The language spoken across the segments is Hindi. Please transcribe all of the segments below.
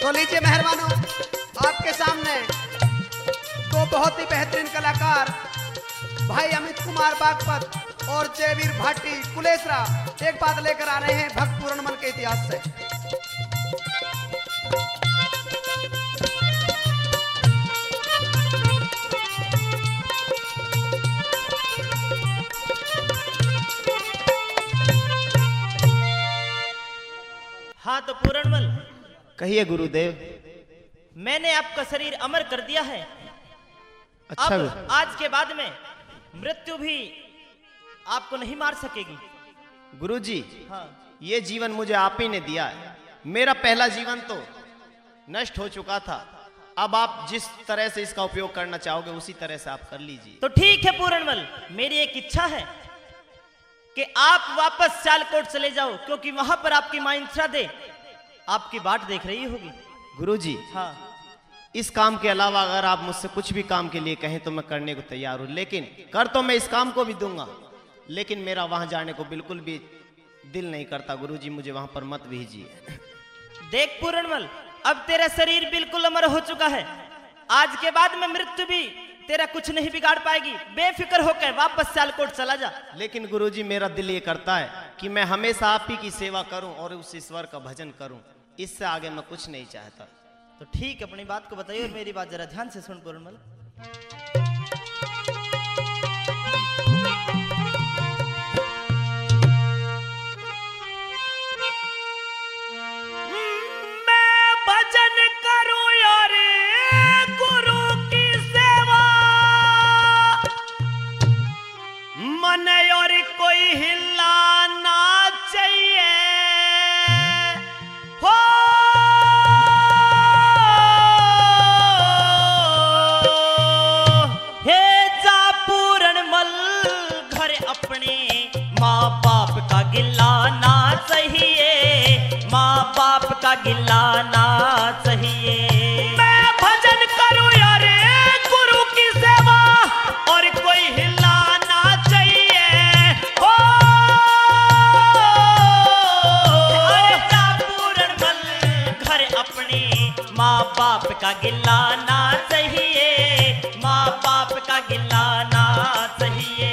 तो लीजिए मेहरबानों, आपके सामने दो बहुत ही बेहतरीन कलाकार भाई अमित कुमार बागपत और जयवीर भाटी कुलेसरा एक बात लेकर आ रहे हैं भक्त पूर्णमल के इतिहास से। हाँ तो पूरणमल, कहिए गुरुदेव। मैंने आपका शरीर अमर कर दिया है। अच्छा अब आज के बाद में मृत्यु भी आपको नहीं मार सकेगी। गुरुजी, हाँ, ये जीवन मुझे आप ही ने दिया है। मेरा पहला जीवन तो नष्ट हो चुका था। अब आप जिस तरह से इसका उपयोग करना चाहोगे उसी तरह से आप कर लीजिए। तो ठीक है पूरणमल, मेरी एक इच्छा है कि आप वापस सियालकोट चले जाओ, क्योंकि वहां पर आपकी मां इंदिरा दे आपकी बाट देख रही होगी। गुरुजी, हाँ, इस काम के अलावा अगर आप मुझसे कुछ भी काम के लिए कहें तो मैं करने को तैयार हूं, लेकिन कर तो मैं इस काम को भी दूंगा, लेकिन मेरा वहां जाने को बिल्कुल भी दिल नहीं करता। गुरुजी, मुझे वहां पर मत भेजिए। देख पूरणमल, अब तेरा शरीर बिल्कुल अमर हो चुका है। आज के बाद में मृत्यु भी तेरा कुछ नहीं बिगाड़ पाएगी। बेफिक्र होकर वापस सियालकोट चला जा। लेकिन गुरुजी, मेरा दिल ये करता है कि मैं हमेशा आप ही की सेवा करूं और उस ईश्वर का भजन करूं। इससे आगे मैं कुछ नहीं चाहता। तो ठीक, अपनी बात को बताइए और मेरी बात जरा ध्यान से सुन पूरणमल। मैं भजन करूं यार गुरु की सेवा, मन और कोई हिला ना चाहिए हो। हे जा पूरणमल, घर अपने माँ बाप का गिला ना चाहिए, माँ बाप का गिला ना चाहिए। मैं भजन करूं यार गुरु की सेवा और कोई हिला ना चाहिए हो। अरे जा पूरणमल, घर अपने माँ बाप का गिला ना चाहिए, माँ बाप का गिला ना चाहिए।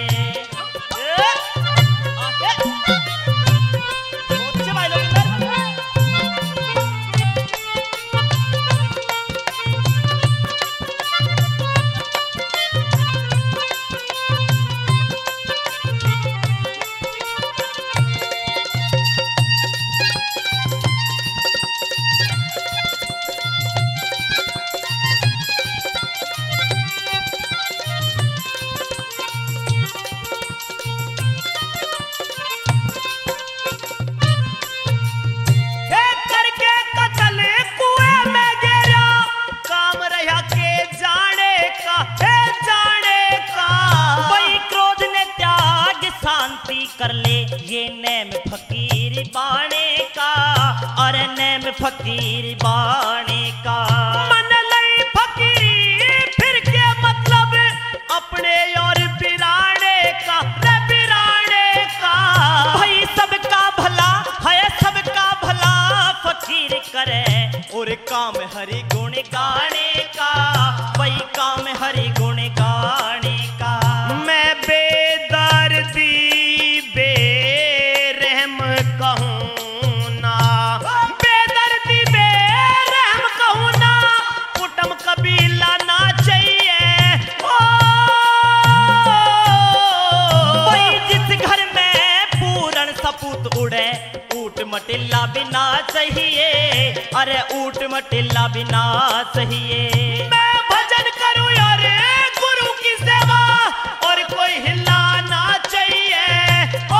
कर ले ये नेम फकीर बाणे का, और नेम फकीर बाणे का। मन लई फकीरी फिर के मतलब अपने और बिराने का, रे बिराने का। भाई सबका भला है, सबका भला फकीर करे, और काम हरि गुण गाने का, भाई काम हरि गुण गाने का। मैं बेदर्दी बेरहम कहूँ ना, बेदर्दी बेरहम कहूँ ना, कुटुंब कबीला ना चाहिए ओ। भाई जिस घर में पूरण सपूत उड़े, ऊट मटिल्ला बिना चाहिए, अरे ऊट मटिल्ला बिना चाहिए। मैं भजन करूं यार गुरु की सेवा और कोई हिला ना चाहिए ओ।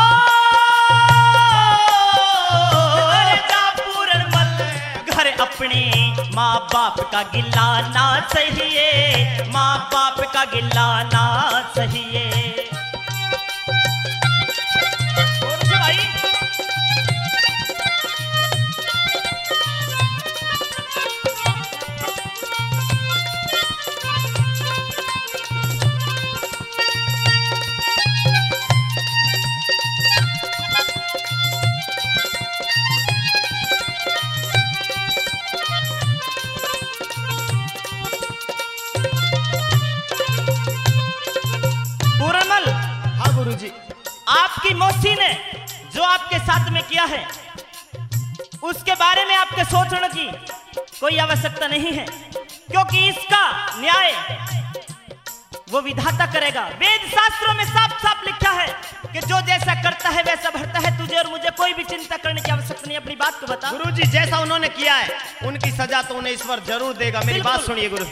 अरे जा पूरणमल, घर अपने माँ बाप का गिला ना चाहिए, माँ बाप का गिला ना चाहिए। गुरुजी। आपकी मौसी ने जो आपके साथ में किया है उसके बारे में आपके सोचने की कोई आवश्यकता नहीं है, क्योंकि इसका न्याय वो विधाता करेगा। वेद शास्त्रों में साफ साफ लिखा है कि जो जैसा करता है वैसा भरता है। तुझे और मुझे कोई भी चिंता करने की आवश्यकता नहीं। अपनी बात को बता। गुरुजी, जैसा उन्होंने किया है उनकी सजा तो उन्हें ईश्वर जरूर देगा। मेरी बात सुनिए गुरु।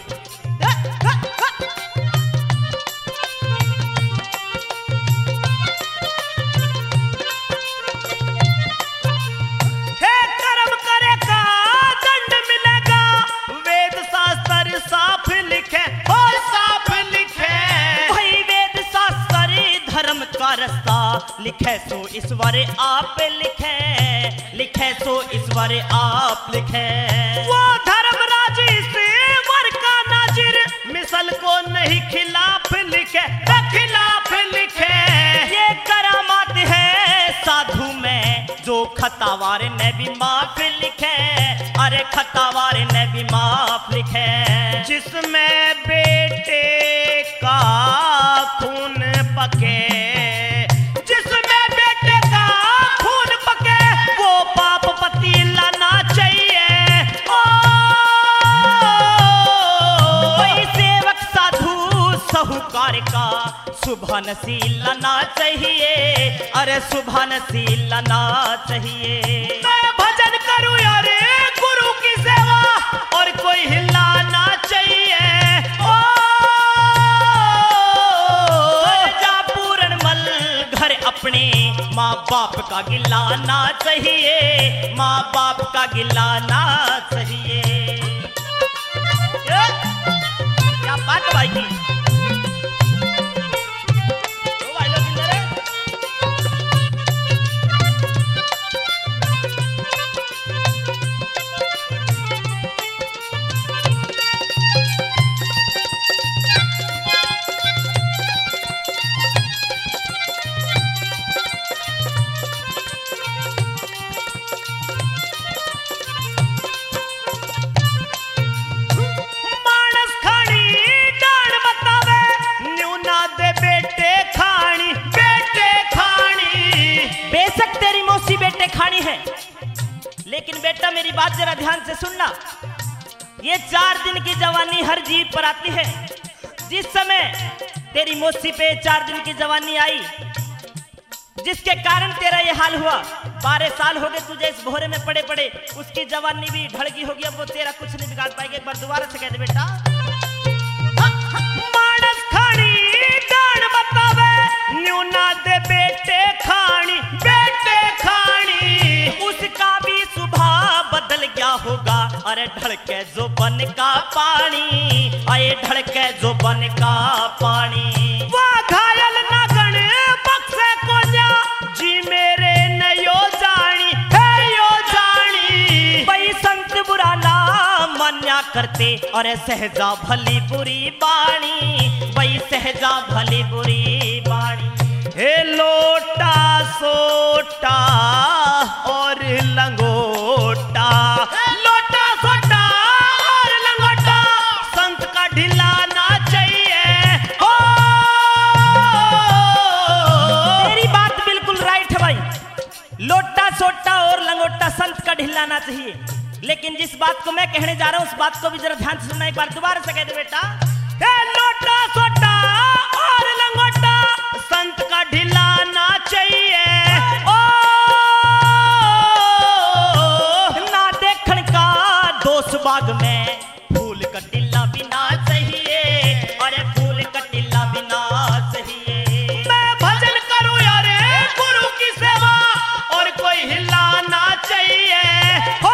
हे कर्म करेगा दंड मिलेगा, वेद शास्त्र साफ लिखे और साफ लिखे। भाई वेद शास्त्र धर्म का रास्ता लिखे सो ईश्वर आप लिखे, लिखे सो ईश्वर आप लिखे। वो धर्मराज से वर का नाजिर मिसल को नहीं खिलाफ लिखे, खिलाफ लिखे। ये करामात है साधु में जो खतावार ने भी माफ लिखे, अरे खतावार ने भी माफ लिखे। जिसमें बेटे का खून पके, जिसमें बेटे का खून पके वो पाप पति लाना चाहिए। ओ कोई सेवक साधु साहूकार का शुभ नसीब लाना चाहिए, अरे शुभ नसीब लाना चाहिए। मैं भजन करूं यारे गुरु की सेवा और कोई हिलाना चाहिए। ओ जा पूरन मल घर अपने माँ बाप का गिलाना चाहिए, माँ बाप का गिलाना चाहिए। क्या बात भाई की। ओ भाई लोग किधर है? मानस खानी डाण बतावे न्यूना दे बेटे खानी, बेटे खानी। बेशक तेरी मौसी बेटे खानी है, लेकिन बेटा मेरी बात जरा ध्यान से सुनना। ये 4 दिन की जवानी हर जीव पर आती है। जिस समय तेरी मौसी पे 4 दिन की जवानी आई, जिसके कारण तेरा ये हाल हुआ, 12 साल हो गए तुझे इस भोरे में पड़े पड़े। उसकी जवानी भी ढड़गी होगी, अब वो तेरा कुछ नहीं बिगाड़ पाएगी। एक बार दोबारा से कह दे बेटा। मानस खानी डाण बतावे न्यूना दे बेटे खानी, बेटे खानी। उसका भी स्वभाव बदल गया होगा, अरे ढड़के जो बन का पानी, अरे ढड़के जो बन का पानी। वह घायल नागण बक्से को न्या जी मेरे नयो जानी है यो जानी। भाई संत बुरा ना मान्या करते, अरे सहजा भली बुरी बाणी, भाई सहजा भली बुरी बाणी। हे लोटा सोटा और लंगोटा, लोटा सोटा और लंगोटा संत का ढिलाना चाहिए। हो तेरी बात बिल्कुल राइट है भाई। लोटा सोटा और लंगोटा संत का ढिलाना चाहिए, लेकिन जिस बात को मैं कहने जा रहा हूं उस बात को भी जरा ध्यान से सुनना। एक बार दोबारा से कह दे बेटा। हे लोटा सोटा और लंगोटा संत का ढिलाना चाहिए। ओ ना देखण का दोष बाग में फूल का टिल्ला बिना चाहिए, अरे फूल का टिल्ला बिना चाहिए। मैं भजन करूं यारे गुरु की सेवा और कोई हिलाना चाहिए। हो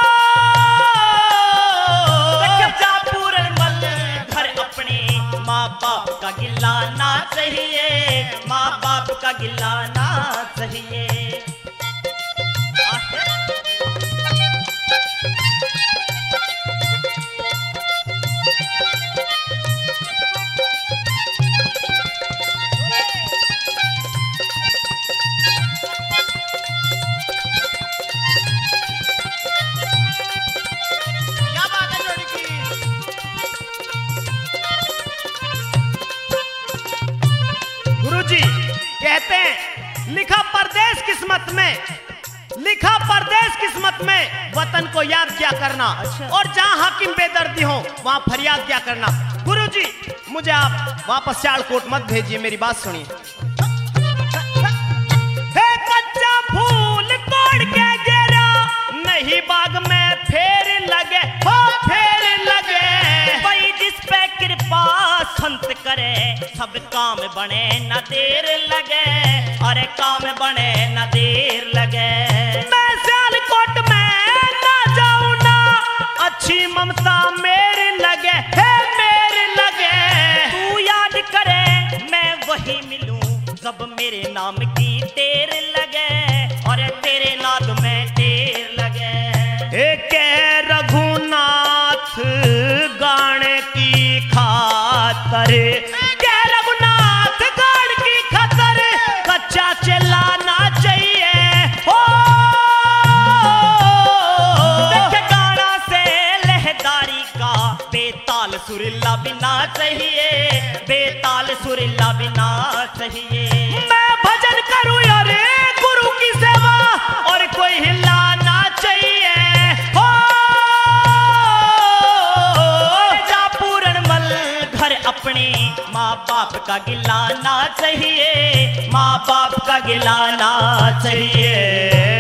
जा पूरन मल घर अपने माँ बाप का गिलाना चाहिए, माँ बाप का गिलाना चाहिए। क्या बात है जोड़ी की। गुरुजी कहते हैं लिखा परदेश किस्मत में, लिखा परदेश किस्मत में, वतन को याद क्या करना। अच्छा। और जहां हाकिम बेदर्दी हो वहां फरियाद क्या करना। गुरुजी मुझे आप वापस सियालकोट मत भेजिए, मेरी बात सुनिए। हे कच्चा फूल तोड़ के गिरा, नहीं बाग में फेर लगे, हो फेर लगे। वही जिस पे कृपा संत करे, सब काम बने न देर लगे, अरे काम बने न देर लगे। मैं सियालकोट में ना जाऊं ना, अच्छी ममता मेरे लगे, है मेरे लगे। तू याद करे मैं वही मिलूं, जब मेरे नाम की तेर लगे, और तेरे नाद में तेर लगे। एक रघुनाथ गाने की खातर, के रघुनाथ गाने की खातर कच्चा चलाना चाहिए। हो देख गाना से लहदारी का, बेताल सुरीला बिना चाहिए, बेताल सुरीला बिना चाहिए। मैं भजन करूं यार गुरु की सेवा, और कोई हिलाना चाहिए। हो जा पूरनमल घर अपने, माँ बाप का गिलाना चाहिए, माँ बाप का गिलाना चाहिए।